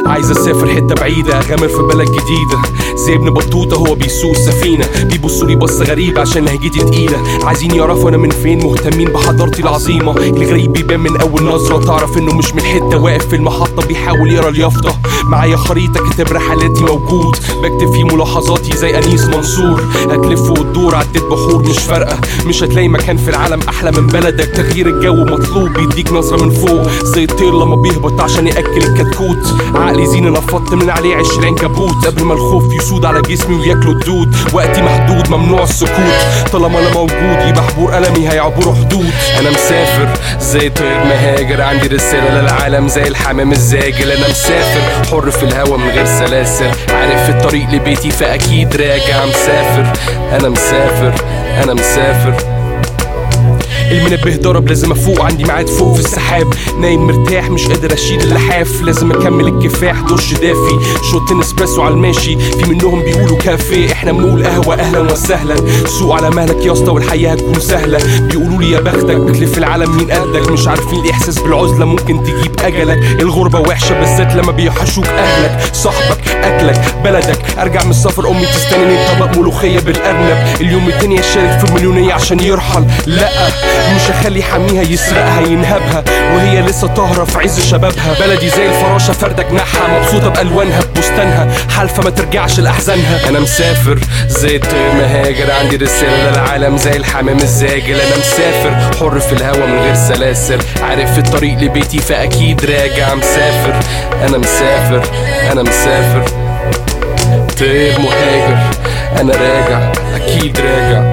عايز اسافر حته بعيده، اغامر في بلد جديده، زي ابن بطوطه هو بيسوق السفينه. بيبصوا لي بصه غريبه عشان لهجتي تقيله، عايزين يعرفوا انا من فين، مهتمين بحضارتي العظيمه. الغريب بيبان من اول نظره، تعرف انه مش من حته، واقف في المحطه بيحاول يقرا اليافطه. معايا خريطه كتاب رحلاتي موجود، بكتب فيه ملاحظاتي زي انيس منصور. هتلف وتدور عديت بحور مش فارقه، مش هتلاقي مكان في العالم احلى من بلدك. تغيير الجو مطلوب، بيديك نظره من فوق زي الطير لما بيهبط عشان ياكل الكتكوت. عقلي زين نفضت من عليه 20 كبوت، قبل ما الخوف يسود على جسمي وياكلوا الدود. وقتي محدود ممنوع السكوت، طالما انا موجود يبقى حبور ألمي هيعبروا حدود. انا مسافر زي طير مهاجر، عندي رسالة للعالم زي الحمام الزاجل. انا مسافر حر في الهوا من غير سلاسل، عارف الطريق لبيتي فاكيد راجع. مسافر انا مسافر انا مسافر. المنبه ضرب لازم افوق، عندي ميعاد فوق في السحاب. نايم مرتاح مش قادر اشيل اللحاف، لازم اكمل الكفاح. دش دافي شوطين اسبريسو على الماشي، في منهم بيقولوا كافيه احنا بنقول قهوه. اهلا وسهلا، سوق على مهلك يا اسطى والحياه هتكون سهله. بيقولوا لي يا بختك بتلف العالم مين قدك، مش عارفين الاحساس بالعزله ممكن تجيب اجلك. الغربه وحشه بالذات لما بيوحشوك اهلك، صاحبك اكلك بلدك. ارجع من السفر امي تستنيني بطبق ملوخيه بالارنب. اليوم التاني يشارك في المليونيه عشان يرحل، لا مش هخلي حميها يسرقها ينهبها وهي لسه طاهرة في عز شبابها. بلدي زي الفراشة فردة جناحها، مبسوطة بألوانها ببستانها، حالفة ما ترجعش لأحزانها. أنا مسافر زي الطير مهاجر، عندي رسالة للعالم زي الحمام الزاجل. أنا مسافر حر في الهوا من غير سلاسل، عارف الطريق لبيتي فأكيد راجع. مسافر أنا مسافر أنا مسافر. طير مهاجر أنا راجع أكيد راجع.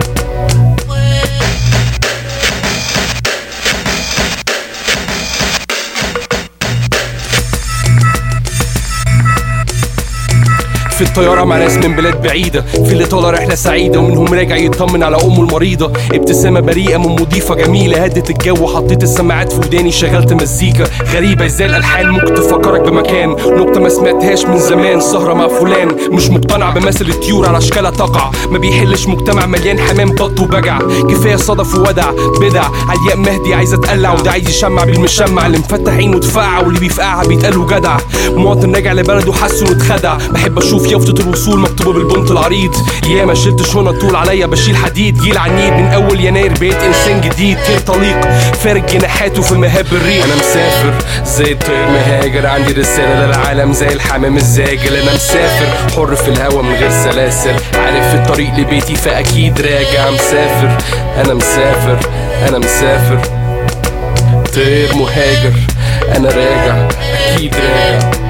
في الطيارة مع ناس من بلاد بعيدة، في اللي طالع رحلة سعيدة ومنهم راجع يطمن على أمه المريضة. ابتسامة بريئة من مضيفة جميلة، هدت الجو حطيت السماعات في وداني شغلت مزيكا غريبة ازاي الألحان ممكن تفكرك بمكان، نقطة ما سمعتهاش من زمان. سهرة مع فلان مش مقتنع بمثل الطيور على أشكالها تقع، ما بيحلش مجتمع مليان حمام بط وبجع. كفاية صدف وودع بدع، علياء مهدي عايزة تقلع وده عايز يشمع بالمشمع. اللي مفتح عينه تفقع واللي بيفقعها بيتقال جدع. مواطن راجع لبلده حاسه انه اتخدع، بحب اشوف يافطة الوصول مكتوبة بالبنط العريض. يا ما شلت شنط طول عليا بشيل حديد، جيل عنيد من اول يناير بقيت انسان جديد. طير طليق فارق جناحاته في المهاب الريق. انا مسافر زي الطير مهاجر، عندي رسالة للعالم زي الحمام الزاجل. انا مسافر حر في الهوا من غير سلاسل، عارف الطريق لبيتي فاكيد راجع. مسافر انا مسافر انا مسافر. طير مهاجر انا راجع اكيد راجع.